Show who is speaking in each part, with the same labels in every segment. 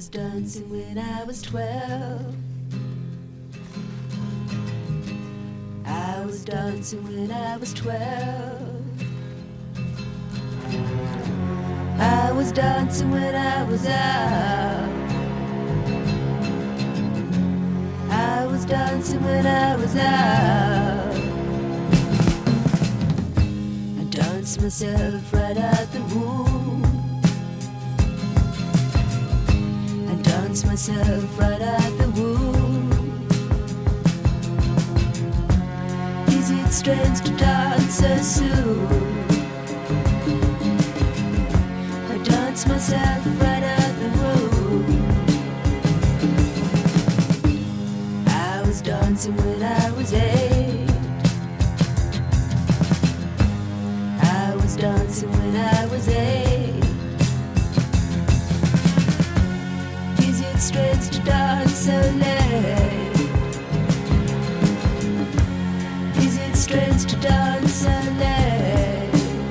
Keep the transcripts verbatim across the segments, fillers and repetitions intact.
Speaker 1: was dancing when I was twelve. I was dancing when I was twelve. I was dancing when I was out. I was dancing when I was out. I danced myself right out the womb. I danced myself right out the womb. Is it strange to dance so soon? I danced myself right out the womb. I was dancing when I was eight. I was dancing when I was eight. Is it strange to dance so late? Is it strange to dance so late?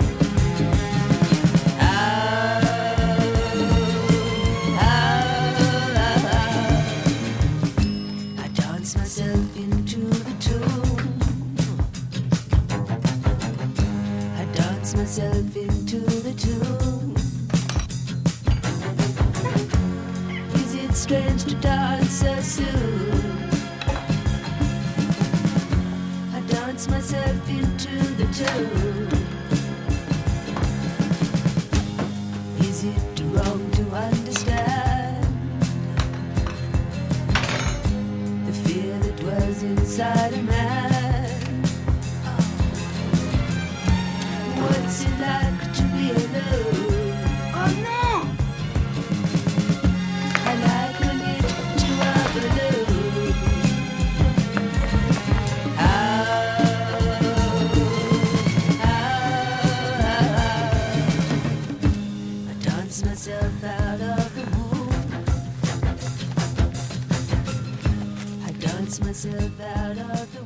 Speaker 1: Myself into the tomb. I dance myself into the tomb. Is it strange to dance so soon? I dance myself into the tomb. Is it wrong to understand the fear that was inside a man? What's it like to be alone?
Speaker 2: Oh no!
Speaker 1: I liken it to a balloon. Ah, ah, ah. I dance myself out of the womb. I dance myself out of the